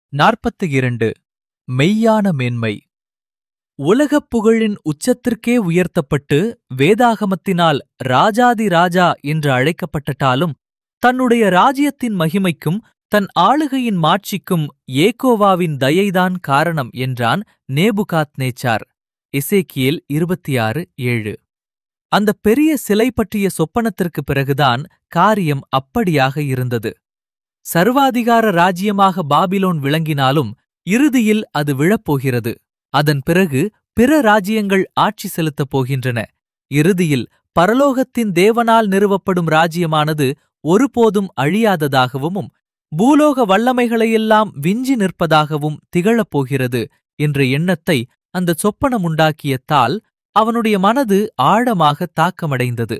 42 மெய்யான மேன்மை. உலகப் புகழின் உச்சத்திற்கே உயர்த்தப்பட்டு வேதாகமத்தினால் ராஜாதி ராஜா என்று அழைக்கப்பட்டாலும் தன்னுடைய ராஜ்யத்தின் மகிமைக்கும் தன் ஆளுகையின் மாட்சிக்கும் ஏகோவாவின் தயைதான் காரணம் என்றான் நேபுகாத்நேச்சார். எசேக்கியேல் 26:7. அந்த பெரிய சிலை பற்றிய சொப்பனத்திற்குப் பிறகுதான் காரியம் அப்படியாக இருந்தது. சர்வாதிகார ராஜ்யமாக பாபிலோன் விளங்கினாலும் இறுதியில் அது விழப்போகிறது. அதன் பிறகு பிற ராஜ்யங்கள் ஆட்சி செலுத்தப் போகின்றன. இறுதியில் பரலோகத்தின் தேவனால் நிறுவப்படும் ராஜ்யமானது ஒருபோதும் அழியாததாகவும் பூலோக வல்லமைகளையெல்லாம் விஞ்சி நிற்பதாகவும் திகழப் போகிறது என்ற எண்ணத்தை அந்த சொப்பனம் உண்டாக்கியதால் அவனுடைய மனது ஆழமாக தாக்கமடைந்தது.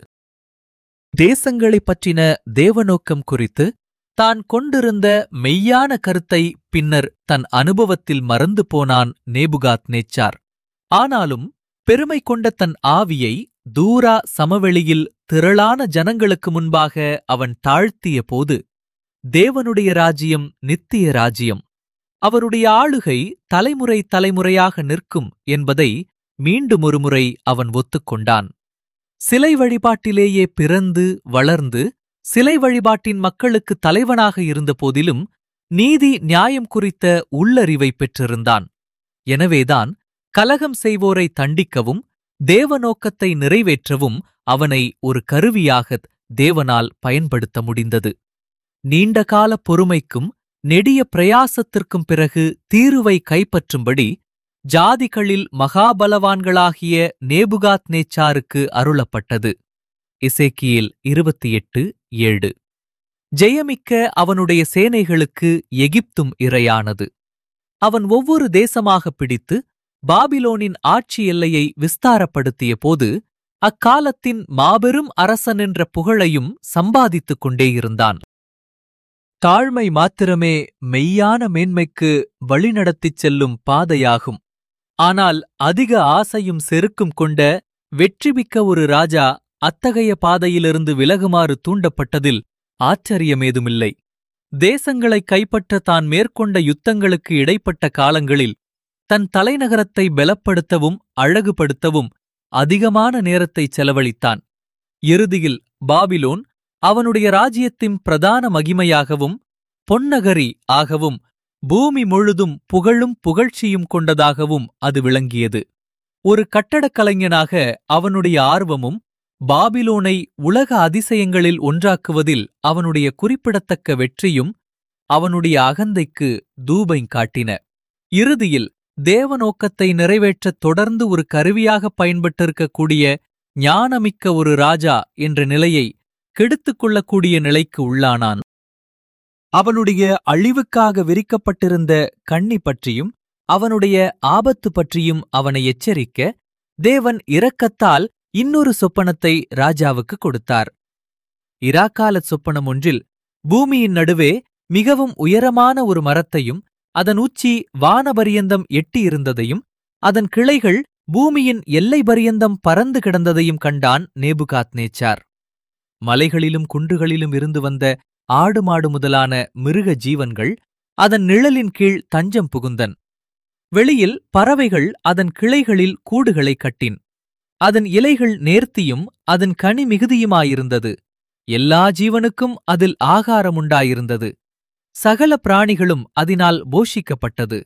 தேசங்களைப் பற்றின தேவநோக்கம் குறித்து தான் கொண்டிருந்த மெய்யான கருத்தை பின்னர் தன் அனுபவத்தில் மறந்து போனான் நேபுகாத்நேச்சார். ஆனாலும் பெருமை கொண்ட தன் ஆவியை தூரா சமவெளியில் திரளான ஜனங்களுக்கு முன்பாக அவன் தாழ்த்திய போது, தேவனுடைய ராஜ்யம் நித்திய ராஜ்யம், அவருடைய ஆளுகை தலைமுறை தலைமுறையாக நிற்கும் என்பதை மீண்டும் ஒருமுறை அவன் ஒத்துக்கொண்டான். சிலை வழிபாட்டிலேயே பிறந்து வளர்ந்து சிலை வழிபாட்டின் மக்களுக்கு தலைவனாக இருந்த போதிலும் நீதி நியாயம் குறித்த உள்ளறிவை பெற்றிருந்தான். எனவேதான் கலகம் செய்வோரை தண்டிக்கவும் தேவநோக்கத்தை நிறைவேற்றவும் அவனை ஒரு கருவியாக தேவனால் பயன்படுத்த முடிந்தது. நீண்டகால பொறுமைக்கும் நெடிய பிரயாசத்திற்கும் பிறகு தீருவை கைப்பற்றும்படி ஜாதிகளில் மகாபலவான்களாகிய நேபுகாத்நேச்சாருக்கு அருளப்பட்டது. எசேக்கியேல் 28:7. ஜெயமிக்க அவனுடைய சேனைகளுக்கு எகிப்தும் இரையானது. அவன் ஒவ்வொரு தேசமாக பிடித்து பாபிலோனின் ஆட்சி எல்லையை விஸ்தாரப்படுத்திய போது அக்காலத்தின் மாபெரும் அரசன் என்ற புகழையும் சம்பாதித்துக் கொண்டேயிருந்தான். தாழ்மை மாத்திரமே மெய்யான மேன்மைக்கு வழிநடத்திச் செல்லும் பாதையாகும். ஆனால் அதிக ஆசையும் செருக்கும் கொண்ட வெற்றிமிக்க ஒரு ராஜா அத்தகைய பாதையிலிருந்து விலகுமாறு தூண்டப்பட்டதில் ஆச்சரியமேதுமில்லை. தேசங்களைக் கைப்பற்ற தான் மேற்கொண்ட யுத்தங்களுக்கு இடைப்பட்ட காலங்களில் தன் தலைநகரத்தை பலப்படுத்தவும் அழகுபடுத்தவும் அதிகமான நேரத்தை செலவழித்தான். இறுதியில் பாபிலோன் அவனுடைய ராஜ்யத்தின் பிரதான மகிமையாகவும் பொன்னகரி ஆகவும் பூமி முழுதும் புகழும் புகழ்ச்சியும் கொண்டதாகவும் அது விளங்கியது. ஒரு கட்டடக் கலைஞனாக அவனுடைய ஆர்வமும் பாபிலோனை உலக அதிசயங்களில் ஒன்றாக்குவதில் அவனுடைய குறிப்பிடத்தக்க வெற்றியும் அவனுடைய அகந்தைக்கு தூபம் காட்டின. இறுதியில் தேவநோக்கத்தை நிறைவேற்றத் தொடர்ந்து ஒரு கருவியாக பயன்பட்டிருக்கக்கூடிய ஞானமிக்க ஒரு ராஜா என்ற நிலையை கெடுத்துக் கொள்ளக்கூடிய நிலைக்கு உள்ளானான். அவனுடைய அழிவுக்காக விரிக்கப்பட்டிருந்த கண்ணி பற்றியும் அவனுடைய ஆபத்து பற்றியும் அவனை எச்சரிக்க தேவன் இரக்கத்தால் இன்னொரு சொப்பனத்தை ராஜாவுக்கு கொடுத்தார். இராக்கால சொப்பனம் ஒன்றில் பூமியின் நடுவே மிகவும் உயரமான ஒரு மரத்தையும் அதன் உச்சி வானபரியந்தம் எட்டியிருந்ததையும் அதன் கிளைகள் பூமியின் எல்லை பரியந்தம் பறந்து கிடந்ததையும் கண்டான் நேபுகாத்நேச்சார். மலைகளிலும் குன்றுகளிலும் இருந்து வந்த ஆடு மாடு முதலான மிருக ஜீவன்கள் அதன் நிழலின் கீழ் தஞ்சம் புகுந்தன். வெளியில் பறவைகள் அதன் கிளைகளில் கூடுகளை கட்டின். அதன் இலைகள் நேர்த்தியும் அதன் கனி மிகுதியுமாயிருந்தது. எல்லா ஜீவனுக்கும் அதில் ஆகாரமுண்டாயிருந்தது. சகல பிராணிகளும் அதனால் போஷிக்கப்பட்டது.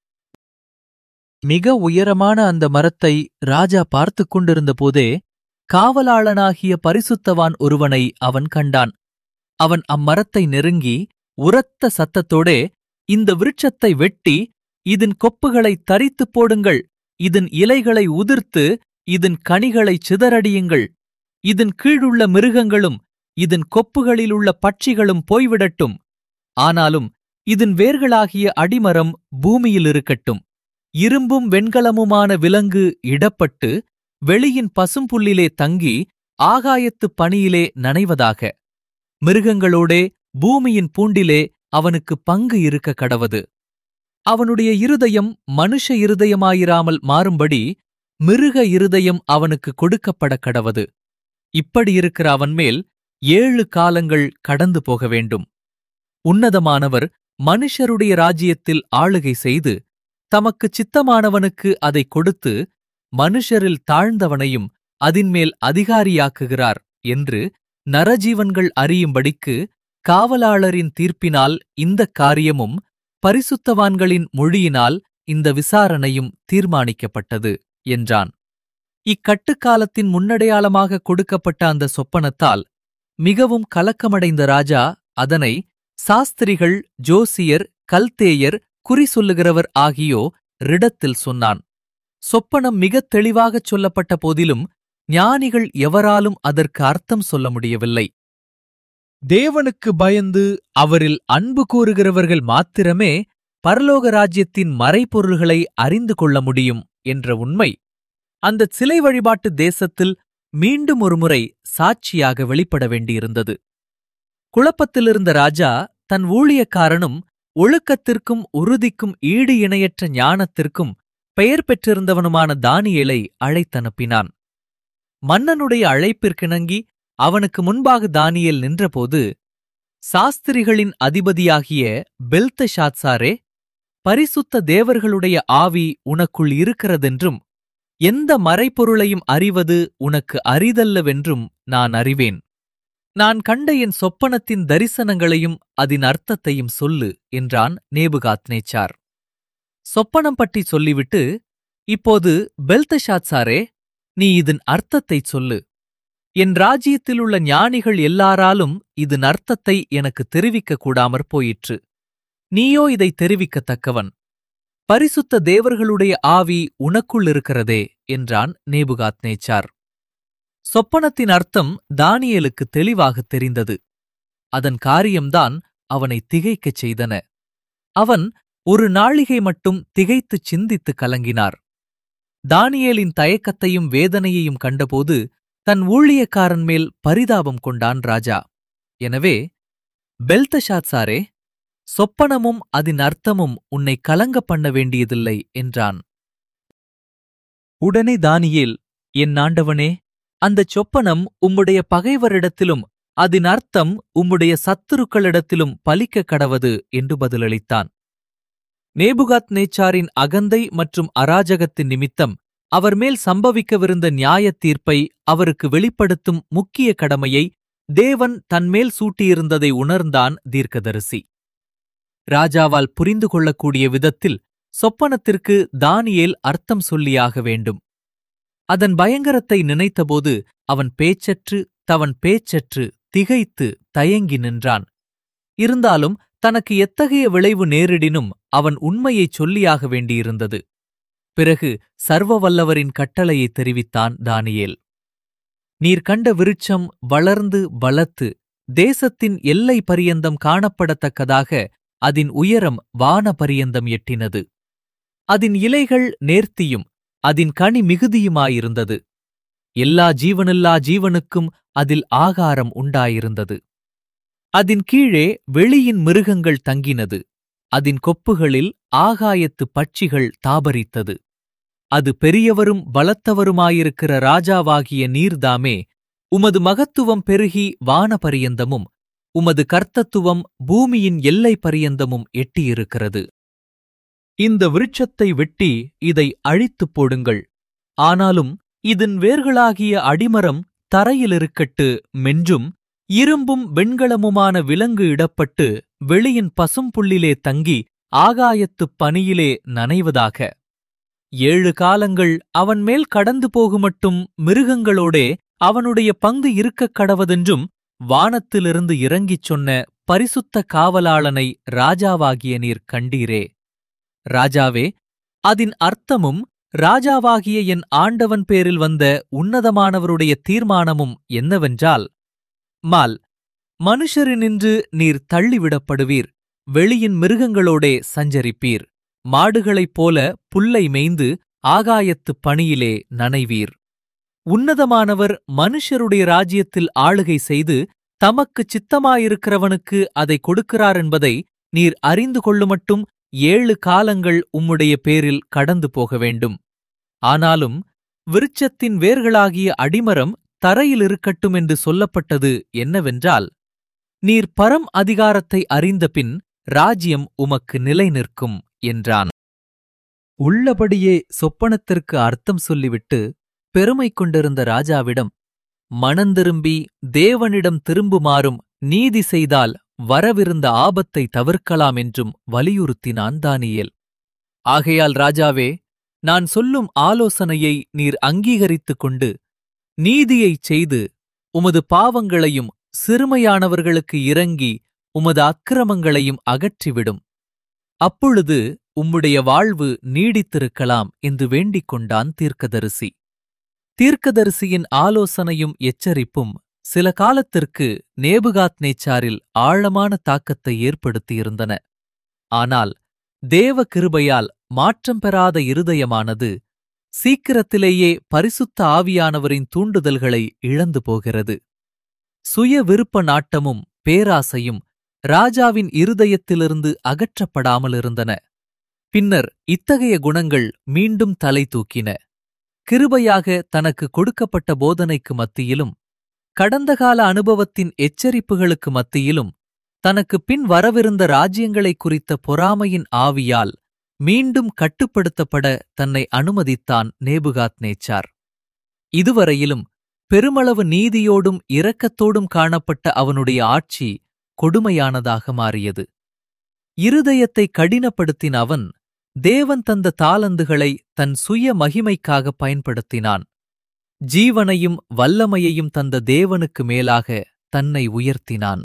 மிக உயரமான அந்த மரத்தை ராஜா பார்த்துக் கொண்டிருந்த போதே காவலாளனாகிய பரிசுத்தவான் ஒருவனை அவன் கண்டான். அவன் அம்மரத்தை நெருங்கி உரத்த சத்தத்தோடே, இந்த விருட்சத்தை வெட்டி இதன் கொப்புகளை தரித்துப் போடுங்கள், இதன் இலைகளை உதிர்த்து இதன் கனிகளை சிதறடியுங்கள், இதன் கீழுள்ள மிருகங்களும் இதன் கொப்புகளிலுள்ள பட்சிகளும் போய்விடட்டும், ஆனாலும் இதன் வேர்களாகிய அடிமரம் பூமியில் இருக்கட்டும், இரும்பும் வெண்கலமுமான விலங்கு இடப்பட்டு வெளியின் பசும்புல்லிலே தங்கி ஆகாயத்துப் பனியிலே நனைவதாக, மிருகங்களோடே பூமியின் பூண்டிலே அவனுக்கு பங்கு இருக்க கடவது. அவனுடைய இருதயம் மனுஷ இருதயமாயிராமல் மாறும்படி மிருக இருதயம் அவனுக்கு கொடுக்கப்பட கடவது. இப்படியிருக்கிற அவன்மேல் 7 காலங்கள் கடந்து போக வேண்டும். உன்னதமானவர் மனுஷருடைய ராஜ்யத்தில் ஆளுகை செய்து தமக்குச் சித்தமானவனுக்கு அதைக் கொடுத்து மனுஷரில் தாழ்ந்தவனையும் அதின்மேல் அதிகாரியாக்குகிறார் என்று நரஜீவன்கள் அறியும்படிக்கு காவலாளரின் தீர்ப்பினால் இந்தக் காரியமும் பரிசுத்தவான்களின் மொழியினால் இந்த விசாரணையும் தீர்மானிக்கப்பட்டது என்றான். இக்கட்டுக்காலத்தின் முன்னடையாளமாக கொடுக்கப்பட்ட அந்த சொப்பனத்தால் மிகவும் கலக்கமடைந்த ராஜா அதனை சாஸ்திரிகள், ஜோசியர், கல்தேயர், குறி சொல்லுகிறவர் ஆகியோ ரிடத்தில் சொன்னான். சொப்பனம் மிகத் தெளிவாகச் சொல்லப்பட்ட போதிலும் ஞானிகள் எவராலும் அதற்கு அர்த்தம் சொல்ல முடியவில்லை. தேவனுக்கு பயந்து அவரில் அன்பு கூறுகிறவர்கள் மாத்திரமே பரலோக ராஜ்யத்தின் மறைபொருள்களை அறிந்து கொள்ள முடியும் என்ற உண்மை அந்தச் சிலை வழிபாட்டு தேசத்தில் மீண்டும் ஒருமுறை சாட்சியாக வெளிப்பட வேண்டியிருந்தது. குழப்பத்திலிருந்த ராஜா தன் ஊழியக்காரனும் ஒழுக்கத்திற்கும் உறுதிக்கும் ஈடு இணையற்ற ஞானத்திற்கும் பெயர் பெற்றிருந்தவனுமான தானியேலை அழைத்தனுப்பினான். மன்னனுடைய அழைப்பிற்கிணங்கி அவனுக்கு முன்பாக தானியேல் நின்றபோது, சாஸ்திரிகளின் அதிபதியாகிய பெல்தெஷாத்சாரே, பரிசுத்த தேவர்களுடைய ஆவி உனக்குள் இருக்கிறதென்றும் எந்த மறைபொருளையும் அறிவது உனக்கு அரிதல்லவென்றும் நான் அறிவேன். நான் கண்ட என் சொப்பனத்தின் தரிசனங்களையும் அதன் அர்த்தத்தையும் சொல்லு என்றான் நேபுகாத்நேச்சார். சொப்பனம் பற்றி சொல்லிவிட்டு, இப்போது பெல்தெஷாத்சாரே, நீ இதன் அர்த்தத்தைச் சொல்லு. என் ராஜ்யத்திலுள்ள ஞானிகள் எல்லாராலும் இதன் அர்த்தத்தை எனக்கு தெரிவிக்க கூடாமற் போயிற்று. நீயோ இதை தெரிவிக்கத்தக்கவன். பரிசுத்த தேவர்களுடைய ஆவி உனக்குள் இருக்கிறதே என்றான் நேபுகாத்நேச்சார். சொப்பனத்தின் அர்த்தம் தானியேலுக்கு தெளிவாகத் தெரிந்தது. அதன் காரியம்தான் அவனை திகைக்கச் செய்தன. அவன் ஒரு நாழிகை மட்டும் திகைத்துச் சிந்தித்துக் கலங்கினார். தானியேலின் தயக்கத்தையும் வேதனையையும் கண்டபோது தன் ஊழியக்காரன் மேல் பரிதாபம் கொண்டான் ராஜா. எனவே, பெல்தெஷாத்சாரே, சொப்பனமும் அதன் அர்த்தமும் உன்னை கலங்க பண்ண வேண்டியதில்லை என்றான். உடனே தானியேல், என் ஆண்டவனே, அந்தச் சொப்பனம் உம்முடைய பகைவரிடத்திலும் அதன் அர்த்தம் உம்முடைய சத்துருக்களிடத்திலும் பலிக்கக் கடவது என்று பதிலளித்தான். நேபுகாத்நேச்சாரின் அகந்தை மற்றும் அராஜகத்தின் நிமித்தம் அவர் மேல் சம்பவிக்கவிருந்த நியாயத் தீர்ப்பை அவருக்கு வெளிப்படுத்தும் முக்கிய கடமையை தேவன் தன்மேல் சூட்டியிருந்ததை உணர்ந்தான் தீர்க்கதரிசி. ராஜாவால் புரிந்து கொள்ளக்கூடிய விதத்தில் சொப்பனத்திற்கு தானியேல் அர்த்தம் சொல்லியாக வேண்டும். அதன் பயங்கரத்தை நினைத்தபோது அவன் பேச்சற்று திகைத்து தயங்கி நின்றான். இருந்தாலும் தனக்கு எத்தகைய விளைவு நேரிடினும் அவன் உண்மையைச் சொல்லியாக வேண்டியிருந்தது. பிறகு சர்வ வல்லவரின் கட்டளையை தெரிவித்தான் தானியேல். நீர் கண்ட விருட்சம் வளர்ந்து பலத்து தேசத்தின் எல்லை பரியந்தம் காணப்படத்தக்கதாக அதன் உயரம் வான பரியந்தம் எட்டினது. அதன் இலைகள் நேர்த்தியும் அதன் கனி மிகுதியுமாயிருந்தது. எல்லா ஜீவனில்லா ஜீவனுக்கும் அதில் ஆகாரம் உண்டாயிருந்தது. அதன் கீழே வெளியின் மிருகங்கள் தங்கினது. அதன் கொப்புகளில் ஆகாயத்து பட்சிகள் தாபரித்தது. அது பெரியவரும் பலத்தவருமாயிருக்கிற ராஜாவாகிய நீர்தாமே, உமது மகத்துவம் பெருகி வானபரியந்தமும் உமது கர்த்தத்துவம் பூமியின் எல்லை பரியந்தமும் எட்டியிருக்கிறது. இந்த விருட்சத்தை வெட்டி இதை அழித்துப் போடுங்கள். ஆனாலும் இதன் வேர்களாகிய அடிமரம் தரையிலிருக்கட்டு மென்றும் இரும்பும் வெண்கலமுமான விலங்கு இடப்பட்டு வெளியின் பசும்புல்லிலே தங்கி ஆகாயத்துப் பனியிலே நனைவதாக. 7 காலங்கள் அவன் மேல் கடந்து போகுமட்டும் மிருகங்களோடே அவனுடைய பங்கு இருக்கக் கடவதென்றும் வானத்திலிருந்து இறங்கிச் சொன்ன பரிசுத்த காவலாளனை ராஜாவாகிய நீர் கண்டீரே. ராஜாவே, அதன் அர்த்தமும் ராஜாவாகிய என் ஆண்டவன் பேரில் வந்த உன்னதமானவருடைய தீர்மானமும் என்னவென்றால், மால், மனுஷரினின்று நீர் தள்ளிவிடப்படுவீர், வெளியின் மிருகங்களோடே சஞ்சரிப்பீர், மாடுகளைப் போல புல்லை மேய்ந்து ஆகாயத்துப் பனியிலே நனைவீர். உன்னதமானவர் மனுஷருடைய ராஜ்யத்தில் ஆளுகை செய்து தமக்குச் சித்தமாயிருக்கிறவனுக்கு அதை கொடுக்கிறார் என்பதை நீர் அறிந்து கொள்ளுமட்டும் 7 காலங்கள் உம்முடைய பேரில் கடந்து போக வேண்டும். ஆனாலும் விருட்சத்தின் வேர்களாகிய அடிமரம் தரையில் இருக்கட்டும் என்று சொல்லப்பட்டது என்னவென்றால், நீர் பரம் அதிகாரத்தை அறிந்தபின் ராஜ்யம் உமக்கு நிலை நிற்கும் என்றான். உள்ளபடியே சொப்பனத்திற்கு அர்த்தம் சொல்லிவிட்டு பெருமை கொண்டிருந்த ராஜாவிடம், மனந்திரும்பி தேவனிடம் திரும்புமாறும் நீதி செய்தால் வரவிருந்த ஆபத்தை தவிர்க்கலாம் என்றும் வலியுறுத்தினான் தானியேல். ஆகையால் ராஜாவே, நான் சொல்லும் ஆலோசனையை நீர் அங்கீகரித்துக் கொண்டு நீதியைச் செய்து உமது பாவங்களையும் சிறுமையானவர்களுக்கு இரங்கி உமது அக்கிரமங்களையும் அகற்றிவிடும். அப்பொழுது உம்முடைய வாழ்வு நீடித்திருக்கலாம் என்று வேண்டிக் கொண்டான் தீர்க்கதரிசி. தீர்க்கதரிசியின் ஆலோசனையும் எச்சரிப்பும் சில காலத்திற்கு நேபுகாத்நேச்சாரில் ஆழமான தாக்கத்தை ஏற்படுத்தியிருந்தன. ஆனால் தேவ கிருபையால் மாற்றம் பெறாத இருதயமானது சீக்கிரத்திலேயே பரிசுத்த ஆவியானவரின் தூண்டுதல்களை இழந்து போகிறது. சுய விருப்ப நாட்டமும் பேராசையும் ராஜாவின் இருதயத்திலிருந்து அகற்றப்படாமலிருந்தன. பின்னர் இத்தகைய குணங்கள் மீண்டும் தலை தூக்கின. கிருபையாக தனக்கு கொடுக்கப்பட்ட போதனைக்கு மத்தியிலும் கடந்தகால அனுபவத்தின் எச்சரிப்புகளுக்கு மத்தியிலும் தனக்கு பின் வரவிருந்த ராஜ்யங்களை குறித்த பொறாமையின் ஆவியால் மீண்டும் கட்டுப்படுத்தப்பட தன்னை அனுமதித்தான் நேபுகாத்நேச்சார். இதுவரையிலும் பெருமளவு நீதியோடும் இரக்கத்தோடும் காணப்பட்ட அவனுடைய ஆட்சி கொடுமையானதாக மாறியது. இருதயத்தை கடினப்படுத்தின அவன் தேவன் தந்த தாலந்துகளை தன் சுய மகிமைக்காக பயன்படுத்தினான். ஜீவனையும் வல்லமையையும் தந்த தேவனுக்கு மேலாக தன்னை உயர்த்தினான்.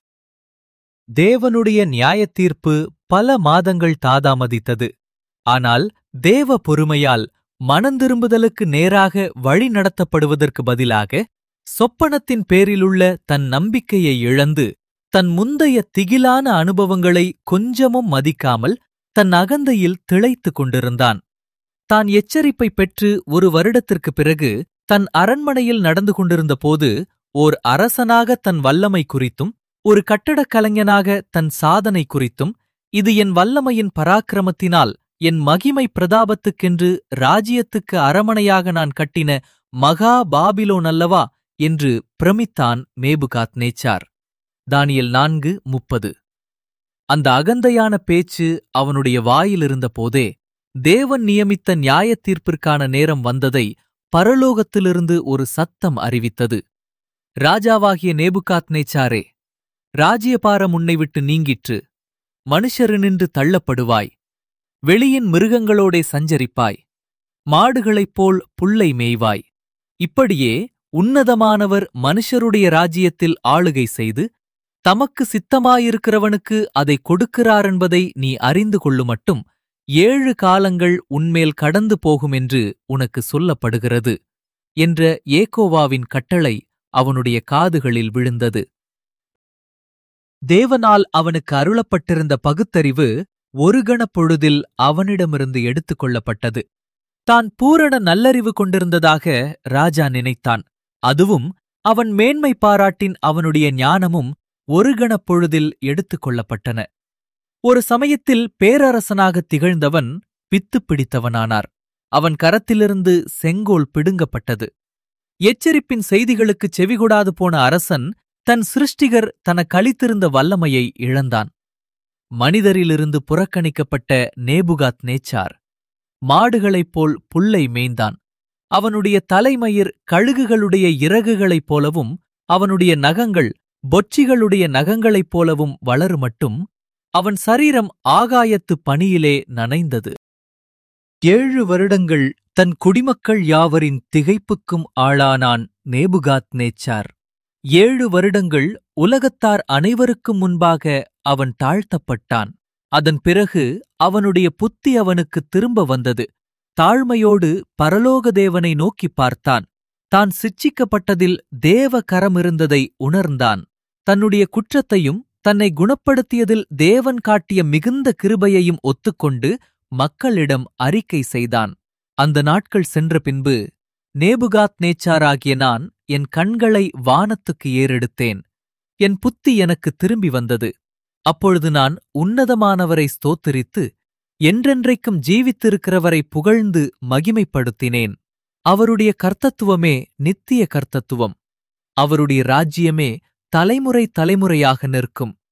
தேவனுடைய நியாயத்தீர்ப்பு பல மாதங்கள் தாமதித்தது. ஆனால் தேவ பொறுமையால் மனந்திரும்புதலுக்கு நேராக வழி நடத்தப்படுவதற்கு பதிலாக சொப்பனத்தின் பேரிலுள்ள தன் நம்பிக்கையை இழந்து தன் முந்தைய திகிலான அனுபவங்களை கொஞ்சமும் மதிக்காமல் தன் அகந்தையில் திளைத்துக் கொண்டிருந்தான். தான் எச்சரிப்பை பெற்று ஒரு வருடத்திற்குப் பிறகு தன் அரண்மனையில் நடந்து கொண்டிருந்த போது ஓர் அரசனாக தன் வல்லமை குறித்தும் ஒரு கட்டடக் கலைஞனாக தன் சாதனை குறித்தும், இது என் வல்லமையின் பராக்கிரமத்தினால் என் மகிமை பிரதாபத்துக்கென்று ராஜ்யத்துக்கு அரமனையாக நான் கட்டின மகா பாபிலோன் அல்லவா என்று பிரமித்தான் நேபுகாத்நேச்சார். தானியேல் 4:30. அந்த அகந்தையான பேச்சு அவனுடைய வாயிலிருந்த போதே தேவன் நியமித்த நியாயத் தீர்ப்பிற்கான நேரம் வந்ததை பரலோகத்திலிருந்து ஒரு சத்தம் அறிவித்தது. ராஜாவாகிய நேபுகாத்நேச்சாரே, ராஜ்யபாரம் உன்னை விட்டு நீங்கிற்று. மனுஷரினின்று தள்ளப்படுவாய். வெளியின் மிருகங்களோடே சஞ்சரிப்பாய். மாடுகளைப் போல் புல்லை மேய்வாய். இப்படியே உன்னதமானவர் மனுஷருடைய ராஜ்யத்தில் ஆளுகை செய்து தமக்கு சித்தமாயிருக்கிறவனுக்கு அதை கொடுக்கிறாரென்பதை நீ அறிந்து கொள்ளுமட்டும் 7 காலங்கள் உன்மேல் கடந்து போகுமென்று உனக்கு சொல்லப்படுகிறது என்ற ஏகோவாவின் கட்டளை அவனுடைய காதுகளில் விழுந்தது. தேவனால் அவனுக்கு அருளப்பட்டிருந்த பகுத்தறிவு ஒரு கணப் பொழுதில் அவனிடமிருந்து எடுத்துக் கொள்ளப்பட்டது. தான் பூரண நல்லறிவு கொண்டிருந்ததாக ராஜா நினைத்தான். அதுவும் அவன் மேன்மை பாராட்டின் அவனுடைய ஞானமும் ஒரு கணப் பொழுதில் எடுத்துக் கொள்ளப்பட்டன. ஒரு சமயத்தில் பேரரசனாகத் திகழ்ந்தவன் பித்து பிடித்தவனானார். அவன் கரத்திலிருந்து செங்கோல் பிடுங்கப்பட்டது. எச்சரிப்பின் செய்திகளுக்குச் செவிகொடாது போன அரசன் தன் சிருஷ்டிகர் தனக்களித்திருந்த வல்லமையை இழந்தான். மனிதரிலிருந்து புறக்கணிக்கப்பட்ட நேபுகாத்நேச்சார் மாடுகளைப் போல் புல்லை மேய்ந்தான். அவனுடைய தலைமயிர் கழுகுகளுடைய இறகுகளைப் போலவும் அவனுடைய நகங்கள் பொச்சிகளுடைய நகங்களைப் போலவும் வளருமட்டும் அவன் சரீரம் ஆகாயத்துப் பனியிலே நனைந்தது. 7 வருடங்கள் தன் குடிமக்கள் யாவரின் திகைப்புக்கும் ஆளானான் நேபுகாத்நேச்சார். 7 வருடங்கள் உலகத்தார் அனைவருக்கும் முன்பாக அவன் தாழ்த்தப்பட்டான். அதன் பிறகு அவனுடைய புத்தி அவனுக்குத் திரும்ப வந்தது. தாழ்மையோடு பரலோக தேவனை நோக்கிப் பார்த்தான். தான் சிட்சிக்கப்பட்டதில் தேவ கரமிருந்ததை உணர்ந்தான். தன்னுடைய குற்றத்தையும் தன்னை குணப்படுத்தியதில் தேவன் காட்டிய மிகுந்த கிருபையையும் ஒத்துக்கொண்டு மக்களிடம் அறிக்கை செய்தான். அந்த நாட்கள் சென்ற பின்பு நேபுகாத்நேச்சாராகிய நான் என் கண்களை வானத்துக்கு ஏறெடுத்தேன். என் புத்தி எனக்கு திரும்பி வந்தது. அப்பொழுது நான் உன்னதமானவரை ஸ்தோத்திரித்து என்றென்றைக்கும் ஜீவித்திருக்கிறவரை புகழ்ந்து மகிமைப்படுத்தினேன். அவருடைய கர்த்தத்துவமே நித்திய கர்த்தத்துவம். அவருடைய ராஜ்யமே தலைமுறை தலைமுறையாக நிற்கும்.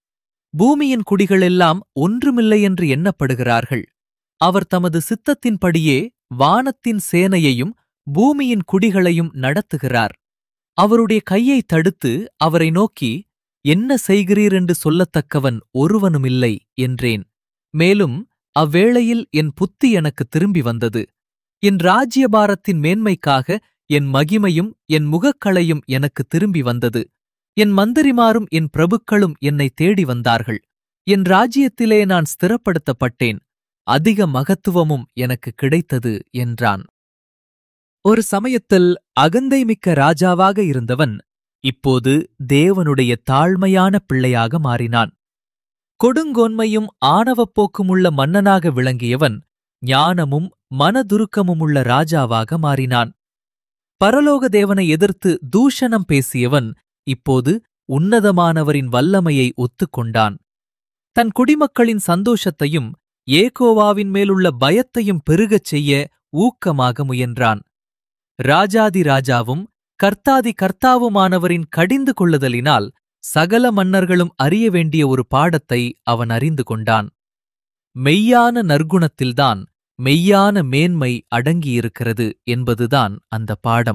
பூமியின் குடிகளெல்லாம் ஒன்றுமில்லை என்று எண்ணப்படுகிறார்கள். அவர் தமது சித்தத்தின்படியே வானத்தின் சேனையையும் பூமியின் குடிகளையும் நடத்துகிறார். அவருடைய கையை தடுத்து அவரை நோக்கி, என்ன செய்கிறீர் என்று சொல்லத்தக்கவன் ஒருவனுமில்லை என்றேன். மேலும் அவ்வேளையில் என் புத்தி எனக்கு திரும்பி வந்தது. என் ராஜ்யபாரத்தின் மேன்மைக்காக என் மகிமையும் என் முகக்களையும் எனக்கு திரும்பி வந்தது. என் மந்திரிமாரும் என் பிரபுக்களும் என்னை தேடி வந்தார்கள். என் ராஜ்யத்திலே நான் ஸ்திரப்படுத்தப்பட்டேன். அதிக மகத்துவமும் எனக்கு கிடைத்தது என்றான். ஒரு சமயத்தில் அகந்தைமிக்க ராஜாவாக இருந்தவன் இப்போது தேவனுடைய தாழ்மையான பிள்ளையாக மாறினான். கொடுங்கோன்மையும் ஆணவப்போக்குமுள்ள மன்னனாக விளங்கியவன் ஞானமும் மனதுருக்கமுமுள்ள ராஜாவாக மாறினான். பரலோக தேவனை எதிர்த்து தூஷணம் பேசியவன் இப்போது உன்னதமானவரின் வல்லமையை ஒத்துக்கொண்டான். தன் குடிமக்களின் சந்தோஷத்தையும் ஏகோவாவின் மேலுள்ள பயத்தையும் பெருகச் செய்ய ஊக்கமாக முயன்றான். ராஜாதி ராஜாவும் கர்த்தாதி கர்த்தாவுமானவரின் கடிந்து கொள்ளுதலினால் சகல மன்னர்களும் அறிய வேண்டிய ஒரு பாடத்தை அவன் அறிந்து கொண்டான். மெய்யான நற்குணத்தில்தான் மெய்யான மேன்மை அடங்கியிருக்கிறது என்பதுதான் அந்த பாடம்.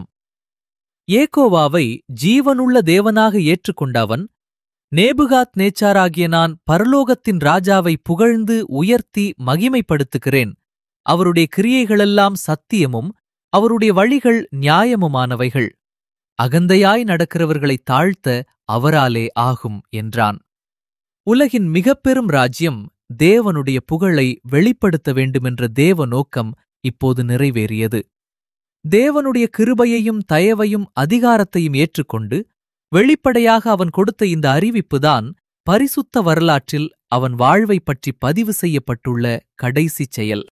ஏகோவாவை ஜீவனுள்ள தேவனாக ஏற்றுக்கொண்ட அவன், நேபுகாத் நேச்சாராகிய நான் பரலோகத்தின் ராஜாவை புகழ்ந்து உயர்த்தி மகிமைப்படுத்துகிறேன். அவருடைய கிரியைகளெல்லாம் சத்தியமும் அவருடைய வழிகள் நியாயமுமானவைகள். அகந்தையாய் நடக்கிறவர்களை தாழ்த்த அவராலே ஆகும் என்றான். உலகின் மிகப்பெரும் ராஜ்யம் தேவனுடைய புகழை வெளிப்படுத்த வேண்டுமென்ற தேவ நோக்கம் இப்போது நிறைவேறியது. தேவனுடைய கிருபையையும் தயவையும் அதிகாரத்தையும் ஏற்றுக்கொண்டு வெளிப்படையாக அவன் கொடுத்த இந்த அறிவிப்புதான் பரிசுத்த வரலாற்றில் அவன் வாழ்வைப் பற்றி பதிவு செய்யப்பட்டுள்ள கடைசிச் செயல்.